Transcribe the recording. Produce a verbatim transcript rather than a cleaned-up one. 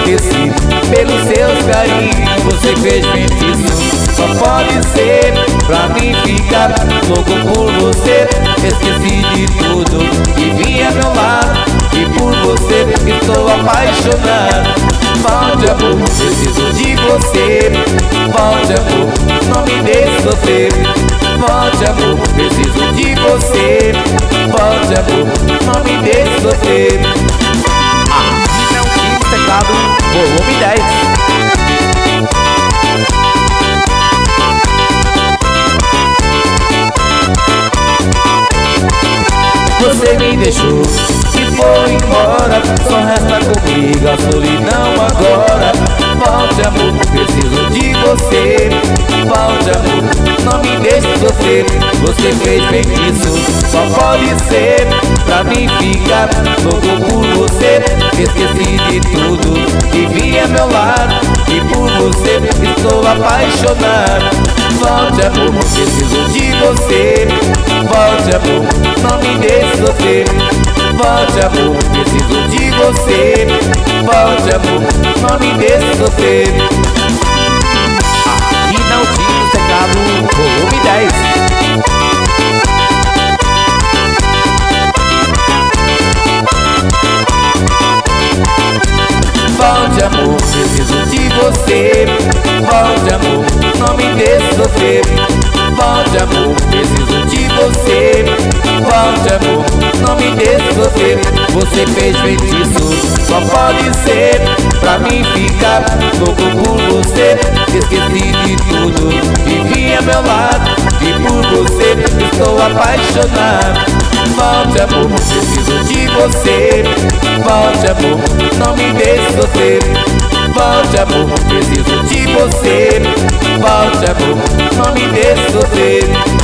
enlouqueci pelos seus carinhos. Você fez feitiço, só pode ser pra mim ficar louco por você. Esqueci de tudo que vinha ao meu lado, e por você estou apaixonado. Volte, amor, preciso de você. Volte, amor, não me deixe sofrer. Volte, amor, preciso de você. Volte, amor, não me deixe sofrer. Aqui não tinha teclado, volume dez. Você me deixou e foi embora, só resta comigo a solidão agora. Volte, amor, preciso de você. Volte, amor, não me deixe sofrer. Você fez feitiço, só pode ser pra mim ficar louco por você. Esqueci de tudo que vinha ao meu lado, e por você estou apaixonado. Volte, amor, preciso de você. Volte, amor, não me deixe sofrer. Volte, amor, preciso de você. Volte, amor, não me deixe sofrer. Aqui não tinha teclado, volume dez. Volte, amor, preciso de você. Volte, amor, não me deixe sofrer. Volte, amor, preciso de você. Volte, amor, não me deixe sofrer. Você fez feitiço, só pode ser pra mim ficar louco por você. Esqueci de tudo que vinha ao meu lado, e por você estou apaixonado. Volte, amor, preciso de você. Volte, amor, não me deixe sofrer. Volte, amor, preciso de você. Volte, amor, não me deixe sofrer.